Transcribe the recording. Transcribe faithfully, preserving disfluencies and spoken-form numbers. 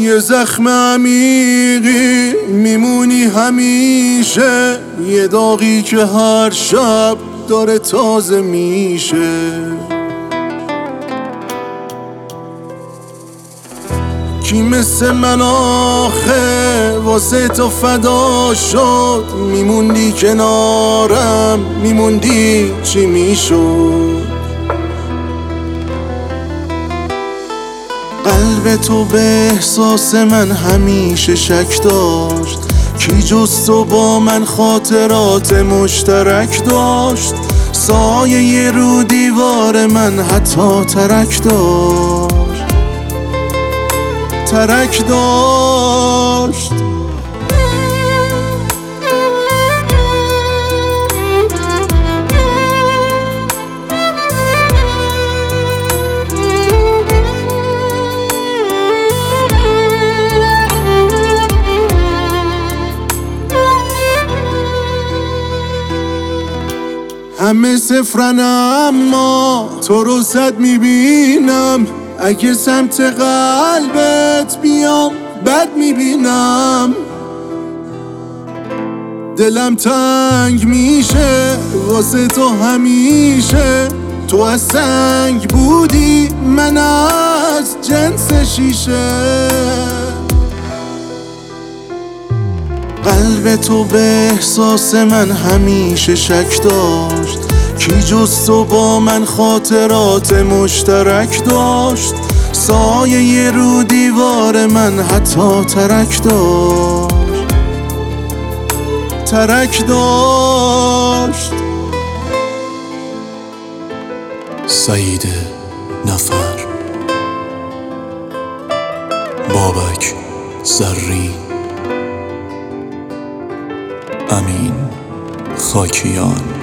یه زخم عمیقی میمونی همیشه، یه داغی که هر شب داره تازه میشه. کی مثل من آخه واسه تو فدا شد، میموندی کنارم میموندی چی میشد. قلب تو به احساس من همیشه شک داشت، کی جز تو با من خاطرات مشترک داشت. سایه رو دیوار من حتی ترک داشت، ترک داشت. همه صفرن اما تو رو صد میبینم، اگه سمت قلبت بیام بد میبینم. دلم تنگ میشه واسه تو همیشه، تو از سنگ بودی من از جنس شیشه. قلب تو به احساس من همیشه شک داشت، کی جز تو با من خاطرات مشترک داشت. سایه رو دیوار من حتی ترک داشت، ترک داشت. سعید نفر، بابک زرین، امین خاکیان.